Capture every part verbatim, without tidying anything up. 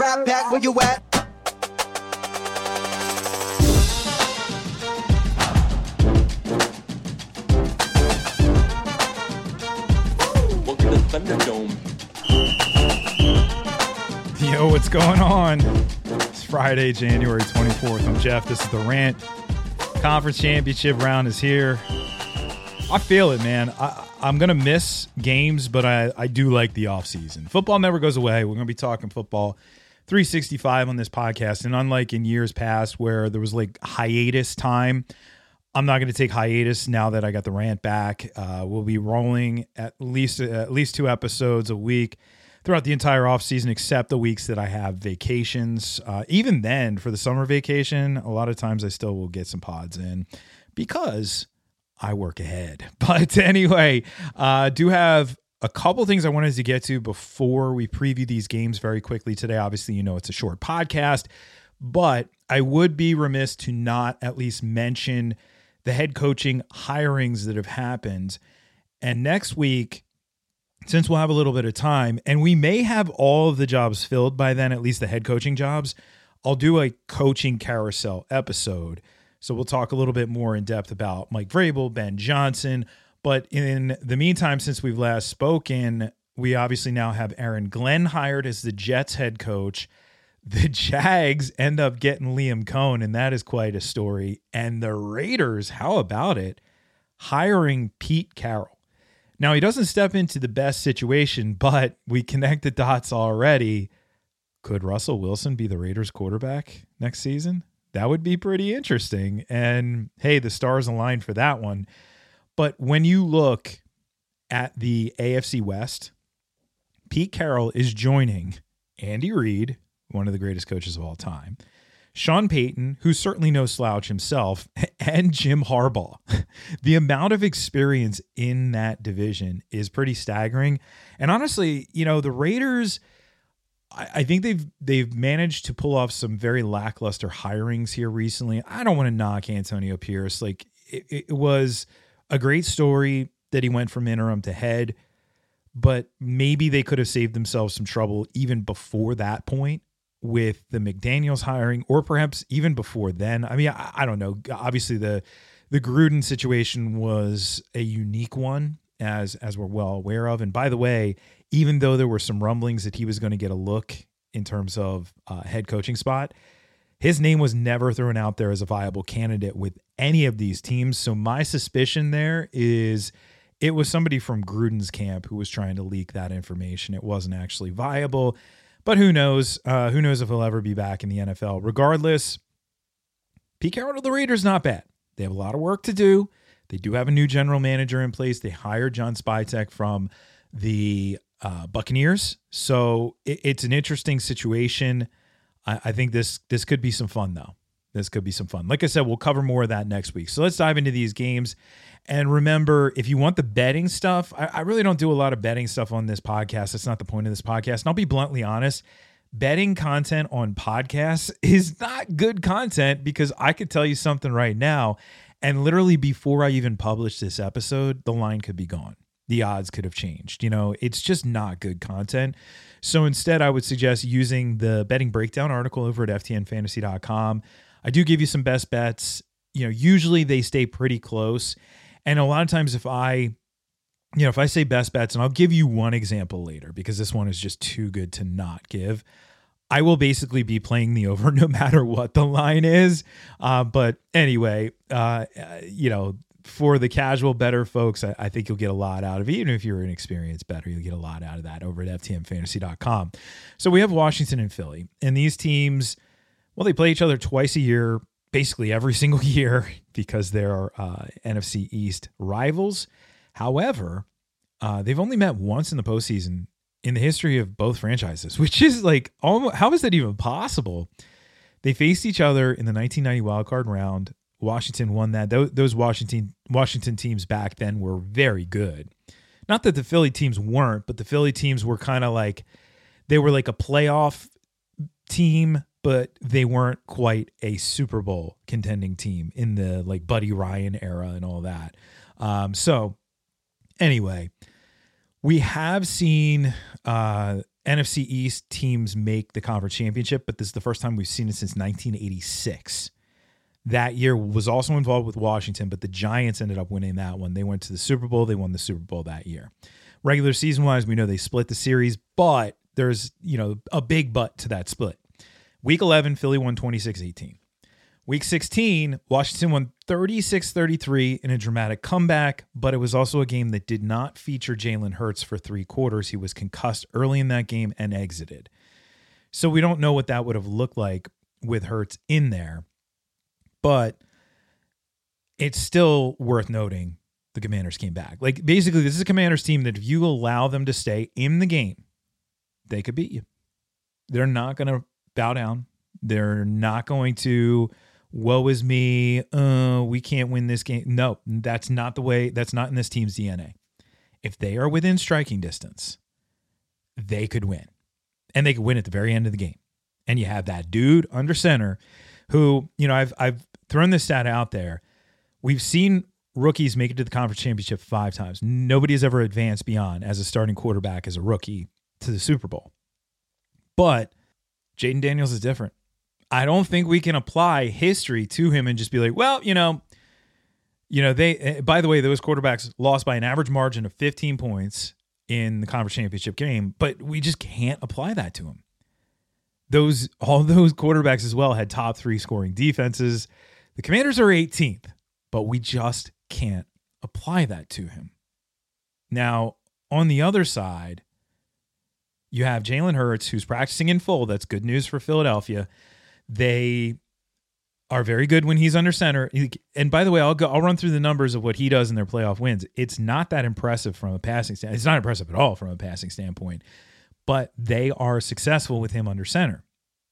Right back where you at. Welcome to Thunderdome. Yo, what's going on? It's Friday, January twenty-fourth. I'm Jeff. This is The Rant. Conference championship round is here. I feel it, man. I, I'm going to miss games, but I, I do like the offseason. Football never goes away. We're going to be talking football three sixty-five on this podcast. And unlike in years past where there was like hiatus time, I'm not going to take hiatus now that I got The Rant back. Uh, we'll be rolling at least at least two episodes a week throughout the entire offseason, except the weeks that I have vacations. Uh, even then, for the summer vacation, a lot of times I still will get some pods in because I work ahead. But anyway, I uh, do have a couple things I wanted to get to before we preview these games very quickly today. Obviously, you know, it's a short podcast, but I would be remiss to not at least mention the head coaching hirings that have happened. And next week, since we'll have a little bit of time, and we may have all of the jobs filled by then, at least the head coaching jobs, I'll do a coaching carousel episode. So we'll talk a little bit more in depth about Mike Vrabel, Ben Johnson. But in the meantime, since we've last spoken, we obviously now have Aaron Glenn hired as the Jets head coach. The Jags end up getting Liam Cohn, and that is quite a story. And the Raiders, how about it, hiring Pete Carroll. Now, he doesn't step into the best situation, but we connect the dots already. Could Russell Wilson be the Raiders quarterback next season? That would be pretty interesting. And hey, the stars aligned for that one. But when you look at the A F C West, Pete Carroll is joining Andy Reid, one of the greatest coaches of all time, Sean Payton, who's certainly no slouch himself, and Jim Harbaugh. The amount of experience in that division is pretty staggering. And honestly, you know, the Raiders, I think they've they've managed to pull off some very lackluster hirings here recently. I don't want to knock Antonio Pierce. Like it, it was a great story that he went from interim to head, but maybe they could have saved themselves some trouble even before that point with the McDaniels hiring, or perhaps even before then. I mean, I, I don't know. Obviously, the the Gruden situation was a unique one, as as we're well aware of. And by the way, even though there were some rumblings that he was going to get a look in terms of uh, head coaching spot, his name was never thrown out there as a viable candidate with any of these teams. So my suspicion there is it was somebody from Gruden's camp who was trying to leak that information. It wasn't actually viable, but who knows? Uh, who knows if he'll ever be back in the N F L? Regardless, Pete Carroll to the Raiders, not bad. They have a lot of work to do. They do have a new general manager in place. They hired John Spytek from the uh, Buccaneers. So it, it's an interesting situation. I, I think this this could be some fun, though. This could be some fun. Like I said, we'll cover more of that next week. So let's dive into these games. And remember, if you want the betting stuff, I, I really don't do a lot of betting stuff on this podcast. That's not the point of this podcast. And I'll be bluntly honest. Betting content on podcasts is not good content because I could tell you something right now, and literally before I even publish this episode, the line could be gone. The odds could have changed. You know, it's just not good content. So instead, I would suggest using the betting breakdown article over at F T N fantasy dot com. I do give you some best bets. You know, usually they stay pretty close. And a lot of times if I, you know, if I say best bets, and I'll give you one example later because this one is just too good to not give, I will basically be playing the over no matter what the line is. Uh, but anyway, uh, you know, for the casual bettor folks, I, I think you'll get a lot out of it. Even if you're an experienced bettor, you'll get a lot out of that over at F T N fantasy dot com. So we have Washington and Philly. And these teams, well, they play each other twice a year, basically every single year, because they're uh, N F C East rivals. However, uh, they've only met once in the postseason in the history of both franchises, which is like, almost, how is that even possible? They faced each other in the nineteen ninety wildcard round. Washington won that. Those Washington Washington teams back then were very good. Not that the Philly teams weren't, but the Philly teams were kind of like, they were like a playoff team, but they weren't quite a Super Bowl contending team in the like Buddy Ryan era and all that. Um, so anyway, we have seen uh, N F C East teams make the conference championship, but this is the first time we've seen it since nineteen eighty-six. That year was also involved with Washington, but the Giants ended up winning that one. They went to the Super Bowl. They won the Super Bowl that year. Regular season-wise, we know they split the series, but there's, you know, a big but to that split. Week eleven, Philly won twenty-six eighteen. Week sixteen, Washington won thirty-six thirty-three in a dramatic comeback, but it was also a game that did not feature Jalen Hurts for three quarters. He was concussed early in that game and exited. So we don't know what that would have looked like with Hurts in there, but it's still worth noting the Commanders came back. Like, basically, this is a Commanders team that if you allow them to stay in the game, they could beat you. They're not going to bow down. They're not going to, woe is me, uh, we can't win this game. No, that's not the way, that's not in this team's D N A. If they are within striking distance, they could win. And they could win at the very end of the game. And you have that dude under center who, you know, I've I've thrown this stat out there. We've seen rookies make it to the conference championship five times. Nobody has ever advanced beyond as a starting quarterback as a rookie to the Super Bowl. But Jayden Daniels is different. I don't think we can apply history to him and just be like, well, you know, you know, they, by the way, those quarterbacks lost by an average margin of fifteen points in the conference championship game, but we just can't apply that to him. Those, all those quarterbacks as well had top three scoring defenses. The Commanders are eighteenth, but we just can't apply that to him. Now, on the other side, you have Jalen Hurts, who's practicing in full. That's good news for Philadelphia. They are very good when he's under center. And by the way, I'll go, I'll run through the numbers of what he does in their playoff wins. It's not that impressive from a passing standpoint. It's not impressive at all from a passing standpoint, but they are successful with him under center.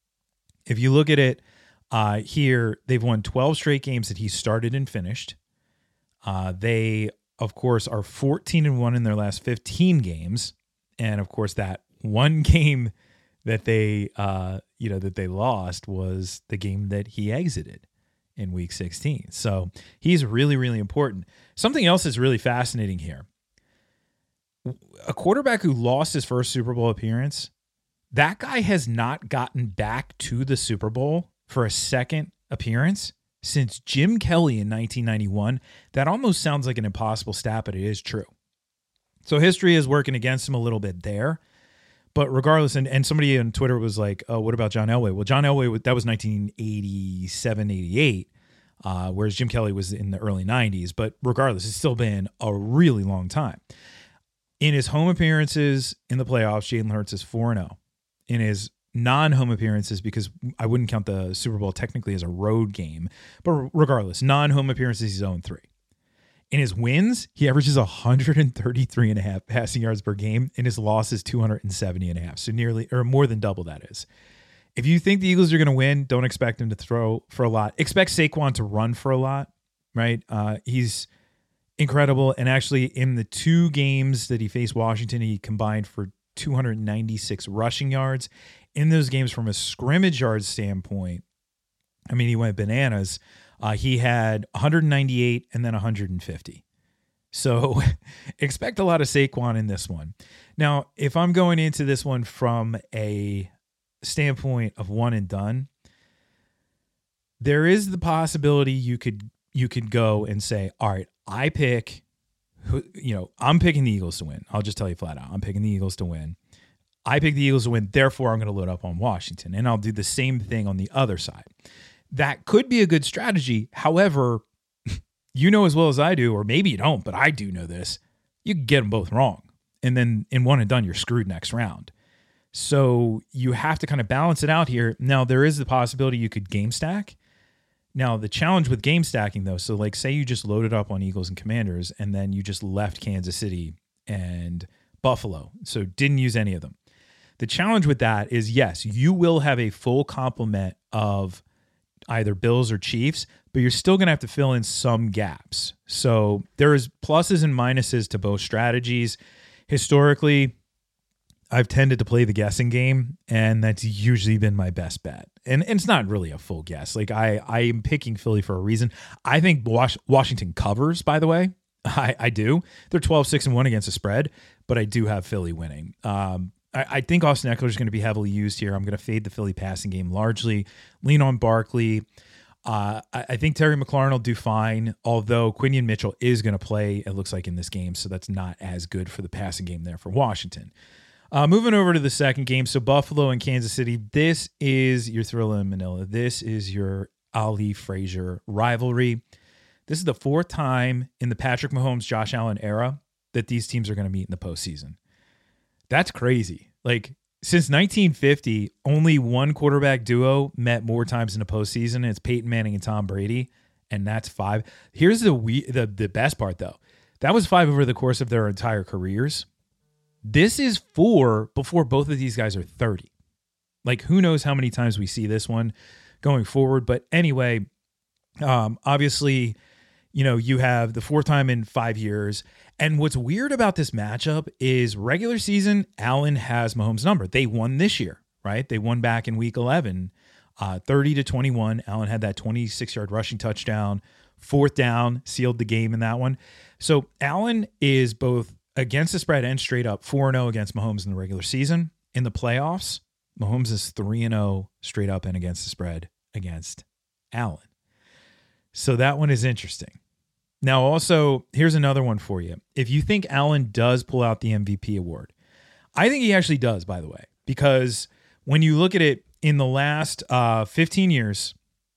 If you look at it uh, here, they've won twelve straight games that he started and finished. Uh, they, of course, are fourteen and one in their last fifteen games. And of course, that one game that they, uh, you know, that they lost was the game that he exited in week sixteen. So he's really, really important. Something else is really fascinating here. A quarterback who lost his first Super Bowl appearance, that guy has not gotten back to the Super Bowl for a second appearance since Jim Kelly in nineteen ninety-one. That almost sounds like an impossible stat, but it is true. So history is working against him a little bit there. But regardless, and, and somebody on Twitter was like, oh, what about John Elway? Well, John Elway, that was nineteen eighty-seven, eighty-eight, uh, whereas Jim Kelly was in the early nineties. But regardless, it's still been a really long time. In his home appearances in the playoffs, Jalen Hurts is four and oh. In his non-home appearances, because I wouldn't count the Super Bowl technically as a road game, but regardless, non-home appearances, he's oh and three. In his wins, he averages one hundred thirty-three and a half passing yards per game. In his losses, two hundred seventy and a half. So nearly, or more than double that is. If you think the Eagles are going to win, don't expect him to throw for a lot. Expect Saquon to run for a lot, right? Uh, he's incredible. And actually, in the two games that he faced Washington, he combined for two hundred ninety-six rushing yards. In those games, from a scrimmage yards standpoint, I mean, he went bananas. Uh, he had one hundred ninety-eight and then one hundred fifty. So expect a lot of Saquon in this one. Now, if I'm going into this one from a standpoint of one and done, there is the possibility you could you could go and say, all right, I pick, you know, I'm picking the Eagles to win. I'll just tell you flat out, I'm picking the Eagles to win. I pick the Eagles to win, therefore I'm going to load up on Washington, and I'll do the same thing on the other side. That could be a good strategy. However, you know as well as I do, or maybe you don't, but I do know this, you can get them both wrong. And then in one and done, you're screwed next round. So you have to kind of balance it out here. Now, there is the possibility you could game stack. Now, the challenge with game stacking, though, so like say you just loaded up on Eagles and Commanders, and then you just left Kansas City and Buffalo, so didn't use any of them. The challenge with that is, yes, you will have a full complement of either Bills or Chiefs, but you're still going to have to fill in some gaps. So there is pluses and minuses to both strategies. Historically, I've tended to play the guessing game, and that's usually been my best bet. And, and it's not really a full guess. Like I, I am picking Philly for a reason. I think Was- Washington covers, by the way. I, I do. They're twelve six and one against the spread, but I do have Philly winning. Um, I, I think Austin Eckler is going to be heavily used here. I'm going to fade the Philly passing game largely, lean on Barkley. Uh, I, I think Terry McLaurin will do fine, although Quinion Mitchell is going to play, it looks like, in this game, so that's not as good for the passing game there for Washington. Uh, moving over to the second game, so Buffalo and Kansas City. This is your Thrilla in Manila. This is your Ali Frazier rivalry. This is the fourth time in the Patrick Mahomes, Josh Allen era that these teams are going to meet in the postseason. That's crazy. Like, since nineteen fifty, only one quarterback duo met more times in the postseason, and it's Peyton Manning and Tom Brady, and that's five. Here's the we the, the best part, though. That was five over the course of their entire careers. This is four before both of these guys are thirty. Like, who knows how many times we see this one going forward. But anyway, um, obviously, you know, you have the fourth time in five years. And what's weird about this matchup is regular season, Allen has Mahomes' number. They won this year, right? They won back in week eleven, uh, thirty to twenty-one. Allen had that twenty-six-yard rushing touchdown. Fourth down, sealed the game in that one. So Allen is both against the spread and straight up four and oh against Mahomes in the regular season. In the playoffs, Mahomes is three and oh straight up and against the spread against Allen. So that one is interesting. Now, also, here's another one for you. If you think Allen does pull out the M V P award, I think he actually does, by the way, because when you look at it in the last uh, fifteen years,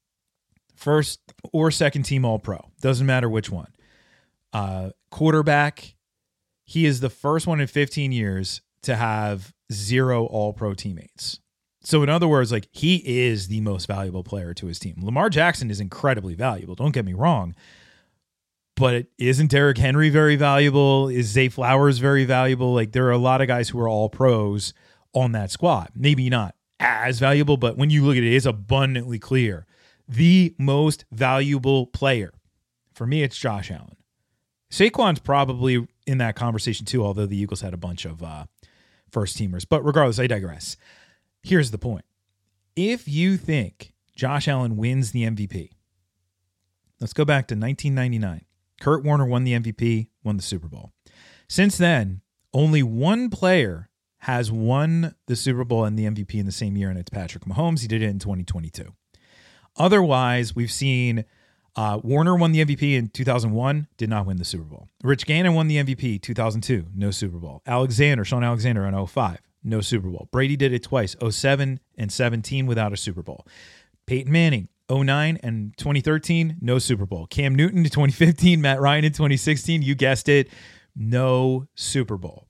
first or second team All-Pro, doesn't matter which one, uh, quarterback, he is the first one in fifteen years to have zero All-Pro teammates. So in other words, like, he is the most valuable player to his team. Lamar Jackson is incredibly valuable. Don't get me wrong. But isn't Derrick Henry very valuable? Is Zay Flowers very valuable? Like, there are a lot of guys who are all pros on that squad. Maybe not as valuable, but when you look at it, it's abundantly clear. The most valuable player, for me, it's Josh Allen. Saquon's probably in that conversation too, although the Eagles had a bunch of uh, first-teamers. But regardless, I digress. Here's the point. If you think Josh Allen wins the M V P, let's go back to nineteen ninety-nine. Kurt Warner won the M V P, won the Super Bowl. Since then, only one player has won the Super Bowl and the M V P in the same year, and it's Patrick Mahomes. He did it in twenty twenty-two. Otherwise, we've seen uh, Warner won the M V P in two thousand one, did not win the Super Bowl. Rich Gannon won the M V P two thousand two, no Super Bowl. Alexander, Sean Alexander in oh five, no Super Bowl. Brady did it twice, oh seven and seventeen without a Super Bowl. Peyton Manning, oh nine and twenty thirteen, no Super Bowl. Cam Newton in twenty fifteen, Matt Ryan in twenty sixteen, you guessed it, no Super Bowl.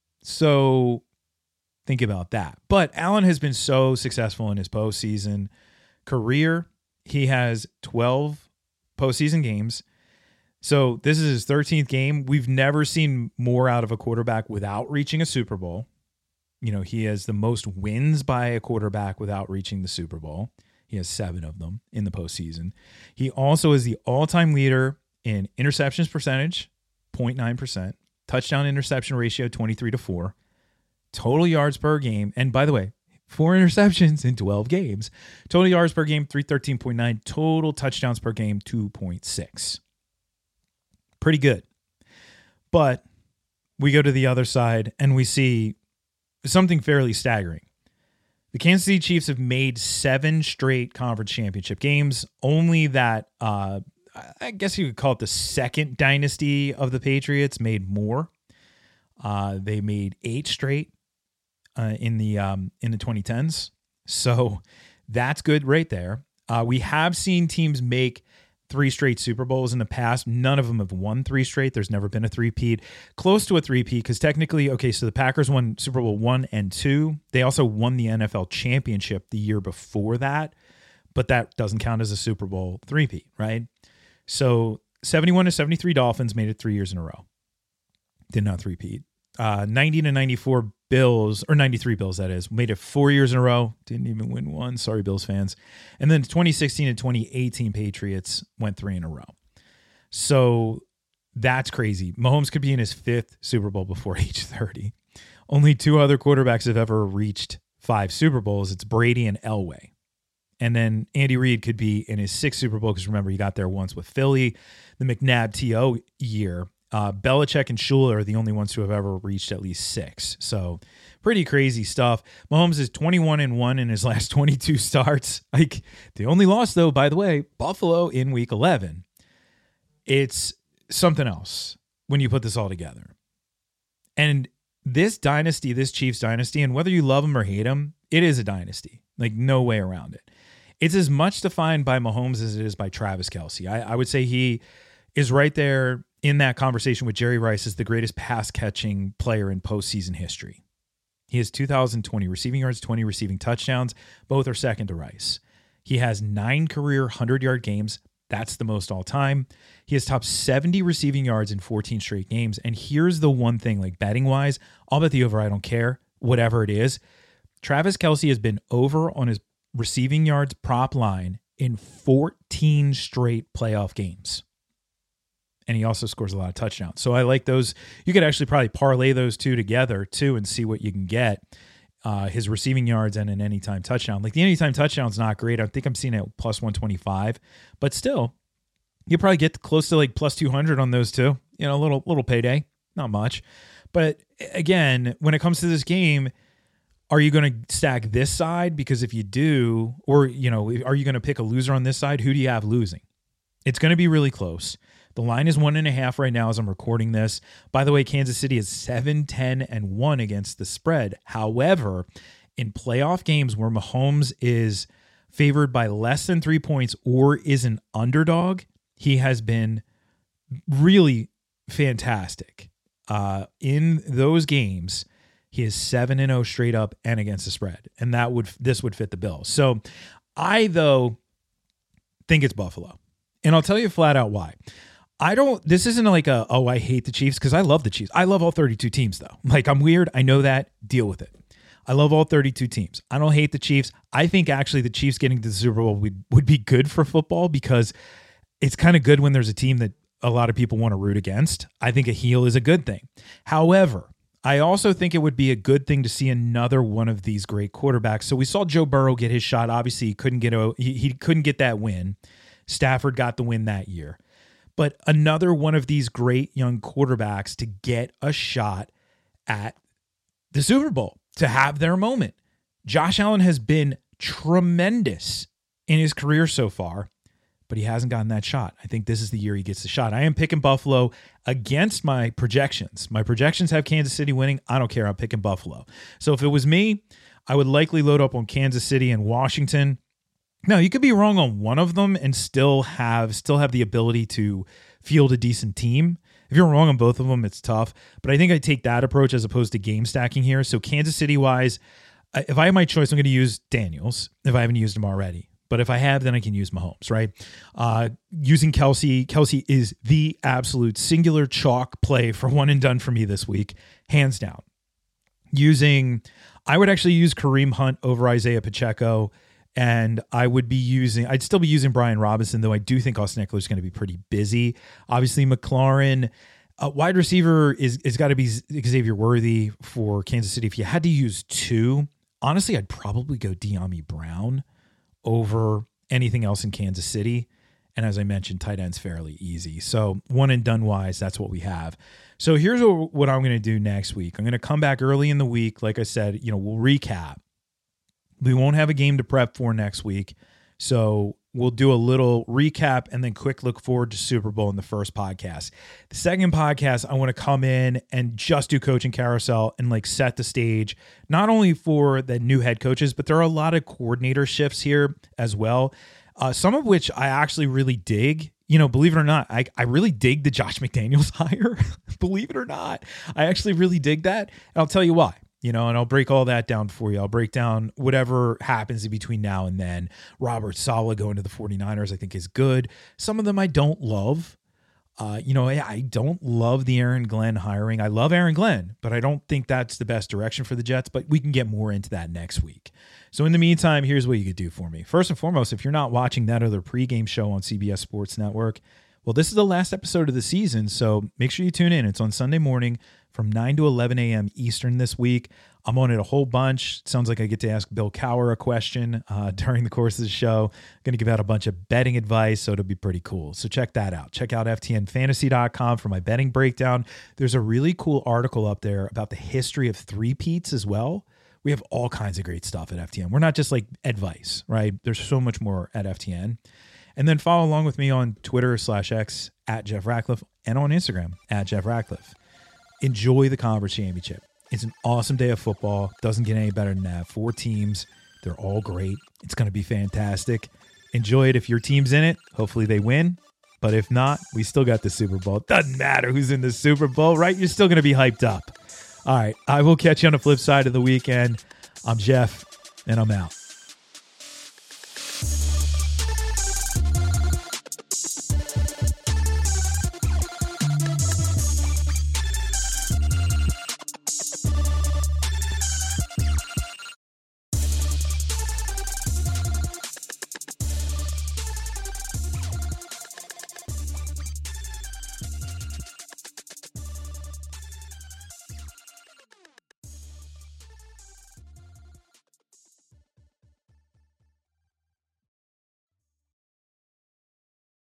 So think about that. But Allen has been so successful in his postseason career. He has twelve postseason games. So this is his thirteenth game. We've never seen more out of a quarterback without reaching a Super Bowl. You know, he has the most wins by a quarterback without reaching the Super Bowl. He has seven of them in the postseason. He also is the all-time leader in interceptions percentage, zero point nine percent, touchdown interception ratio, twenty-three to four, total yards per game. And by the way, four interceptions in twelve games. Total yards per game, three thirteen point nine. Total touchdowns per game, two point six. Pretty good. But we go to the other side and we see something fairly staggering. The Kansas City Chiefs have made seven straight conference championship games. Only that, uh, I guess you could call it the second dynasty of the Patriots, made more. Uh, they made eight straight uh, in the um, in the twenty tens. So that's good right there. Uh, we have seen teams make three straight Super Bowls in the past. None of them have won three straight. There's never been a three-peat. Close to a three-peat because technically, okay, so the Packers won Super Bowl one and two. They also won the N F L championship the year before that, but that doesn't count as a Super Bowl three-peat, right? So seventy-one to seventy-three Dolphins made it three years in a row. Did not three-peat. Uh, ninety to ninety-four Bills, or ninety-three Bills, that is, made it four years in a row. Didn't even win one. Sorry, Bills fans. And then twenty sixteen and twenty eighteen Patriots went three in a row. So that's crazy. Mahomes could be in his fifth Super Bowl before age thirty. Only two other quarterbacks have ever reached five Super Bowls. It's Brady and Elway. And then Andy Reid could be in his sixth Super Bowl because remember, he got there once with Philly, the McNabb T O year. Uh, Belichick and Shula are the only ones who have ever reached at least six. So Pretty crazy stuff. Mahomes is twenty-one and one in his last twenty-two starts. Like, the only loss, though, by the way, Buffalo in week eleven. It's something else when you put this all together. And this dynasty, this Chiefs dynasty, and whether you love him or hate him, it is a dynasty. Like, no way around it. It's as much defined by Mahomes as it is by Travis Kelce. I, I would say he is right there in that conversation with Jerry Rice as the greatest pass-catching player in postseason history. He has two thousand twenty receiving yards, twenty receiving touchdowns. Both are second to Rice. He has nine career hundred-yard games. That's the most all-time. He has top seventy receiving yards in fourteen straight games. And here's the one thing, like betting-wise, I'll bet the over, I don't care, whatever it is. Travis Kelce has been over on his receiving yards prop line in fourteen straight playoff games. And he also scores a lot of touchdowns. So I like those. You could actually probably parlay those two together too and see what you can get. Uh, his receiving yards and an anytime touchdown. Like the anytime touchdown's not great. I think I'm seeing it at plus one twenty-five. But still, you probably get close to like plus two hundred on those two. You know, a little, little payday. Not much. But again, when it comes to this game, are you going to stack this side? Because if you do, or, you know, are you going to pick a loser on this side? Who do you have losing? It's going to be really close. The line is one and a half right now as I'm recording this. By the way, Kansas City is seven, ten, and one against the spread. However, in playoff games where Mahomes is favored by less than three points or is an underdog, he has been really fantastic. Uh, in those games, he is seven and oh straight up and against the spread. And that would this would fit the bill. So I, though, think it's Buffalo. And I'll tell you flat out why. I don't, this isn't like a, oh, I hate the Chiefs, because I love the Chiefs. I love all thirty-two teams, though. Like, I'm weird. I know that. Deal with it. I love all thirty-two teams. I don't hate the Chiefs. I think actually the Chiefs getting to the Super Bowl would, would be good for football, because it's kind of good when there's a team that a lot of people want to root against. I think a heel is a good thing. However, I also think it would be a good thing to see another one of these great quarterbacks. So we saw Joe Burrow get his shot. Obviously, he couldn't get a, he, he couldn't get that win. Stafford got the win that year. But another one of these great young quarterbacks to get a shot at the Super Bowl, to have their moment. Josh Allen has been tremendous in his career so far, but he hasn't gotten that shot. I think this is the year he gets the shot. I am picking Buffalo against my projections. My projections have Kansas City winning. I don't care. I'm picking Buffalo. So if it was me, I would likely load up on Kansas City and Washington. Now, you could be wrong on one of them and still have still have the ability to field a decent team. If you're wrong on both of them, it's tough. But I think I take that approach as opposed to game stacking here. So Kansas City-wise, if I have my choice, I'm going to use Daniels if I haven't used him already. But if I have, then I can use Mahomes, right? Uh, using Kelce. Kelce is the absolute singular chalk play for one and done for me this week, hands down. Using, I would actually use Kareem Hunt over Isaiah Pacheco. And I would be using, I'd still be using Brian Robinson, though I do think Austin Eckler is going to be pretty busy. Obviously, McLaurin, uh, wide receiver is is got to be Xavier Worthy for Kansas City. If you had to use two, honestly, I'd probably go De'Ami Brown over anything else in Kansas City. And as I mentioned, tight end's fairly easy. So one and done wise, that's what we have. So here's what, what I'm going to do next week. I'm going to come back early in the week. Like I said, you know, we'll recap. We won't have a game to prep for next week. So we'll do a little recap and then quick look forward to Super Bowl in the first podcast. The second podcast, I want to come in and just do coaching carousel and like set the stage, not only for the new head coaches, but there are a lot of coordinator shifts here as well. Uh, some of which I actually really dig. You know, believe it or not, I, I really dig the Josh McDaniels hire. Believe it or not, I actually really dig that. And I'll tell you why. You know, and I'll break all that down for you. I'll break down whatever happens in between now and then. Robert Saleh going to the 49ers, I think, is good. Some of them I don't love. Uh, you know, I don't love the Aaron Glenn hiring. I love Aaron Glenn, but I don't think that's the best direction for the Jets. But we can get more into that next week. So in the meantime, here's what you could do for me. First and foremost, if you're not watching that other pregame show on C B S Sports Network, well, this is the last episode of the season, so make sure you tune in. It's on Sunday morning from nine to eleven a.m. Eastern this week. I'm on it a whole bunch. Sounds like I get to ask Bill Cowher a question uh, during the course of the show. I'm going to give out a bunch of betting advice, so it'll be pretty cool. So check that out. Check out F T N fantasy dot com for my betting breakdown. There's a really cool article up there about the history of three-peats as well. We have all kinds of great stuff at F T N. We're not just like advice, right? There's so much more at F T N. And then follow along with me on Twitter slash X at Jeff Ratcliffe and on Instagram at Jeff Ratcliffe. Enjoy the Conference Championship. It's an awesome day of football. Doesn't get any better than that. Four teams. They're all great. It's going to be fantastic. Enjoy it if your team's in it. Hopefully they win. But if not, we still got the Super Bowl. It doesn't matter who's in the Super Bowl, right? You're still going to be hyped up. All right. I will catch you on the flip side of the weekend. I'm Jeff, and I'm out.